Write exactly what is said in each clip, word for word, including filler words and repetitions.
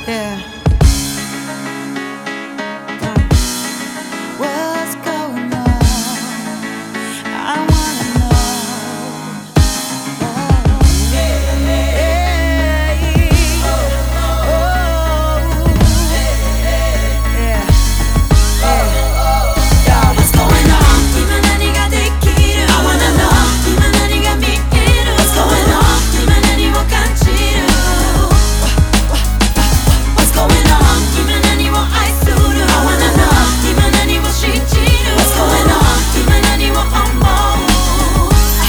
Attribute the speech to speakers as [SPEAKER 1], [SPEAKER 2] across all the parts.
[SPEAKER 1] Yeah. Uh, what's going on? I wanna know. Oh, yeah, yeah, oh, yeah, yeah. What's going on? 今何ができる I wanna know. 今何が見える What's going on? 今何を感じる What's going on? 今何を愛する I wanna know. 今何を信じる What's going on? 今何を思う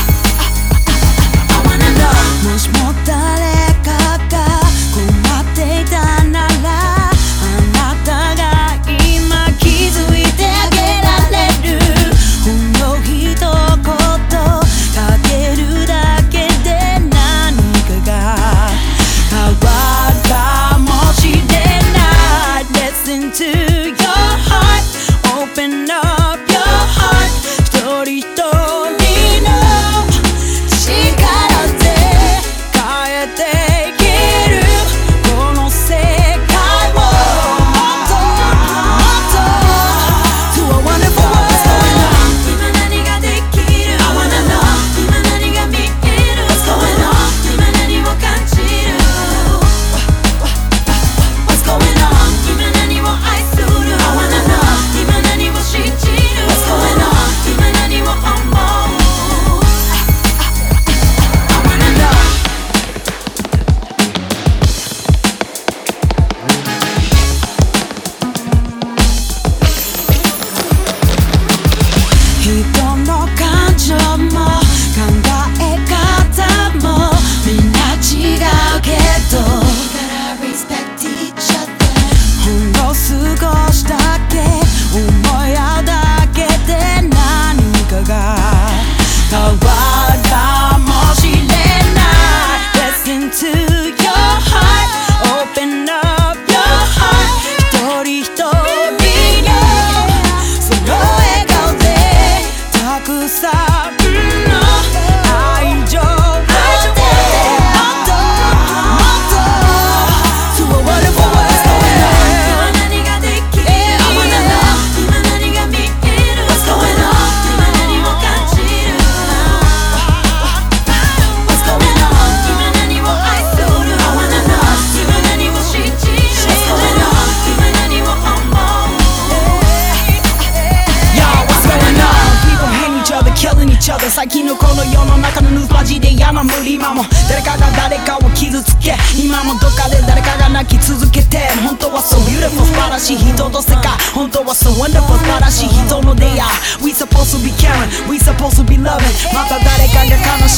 [SPEAKER 1] I wanna know. もしも誰かが困っていたならあなたが今気づいてあげられるほんの一言かけるだけで何かが変わるかもしれない Listen to your heart Open up your heart 一人一人の力で変えていけるこの世界をもっともっと To a wonderful world 今何ができる I wanna know 今何が見える What's going on 今何を感じる What's going on 今何を愛する I wanna know 今何を信じる What's going on 今何を思う I wanna know人の感情も考え方もみんな違うけど We gotta respect each other ほんの少しだけ思い合うだけで何かが変わるかもしれない Listen to your heart Open up your heart 一人一人のその笑顔でたくさんの愛情をもっともっと To a wonderful world 今何ができる I wanna know 今何が見える What's going on 今何を感じる What's going on 今何を愛する I wanna know 今何を信じる What's going on 今何を思う Yo, what's going on? People hate each other, killing each other 最近のこの世の中のヌーマジで嫌な無理今も誰かが誰かを傷つけ今もどっかで誰かが泣き続けて本当は so beautiful 素晴らしい人と世界本当は so wonderful 素晴らしい人の出会い We supposed to be caring, we supposed to be loving また誰かが悲し